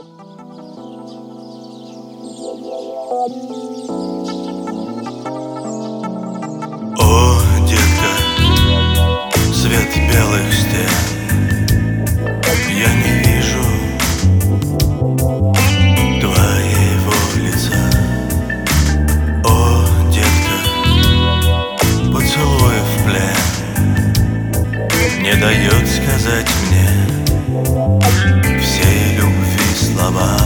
О, детка, свет белых стен, я не вижу твоего лица. О, детка, поцелуй в плен не дает сказать мне всей любви слова.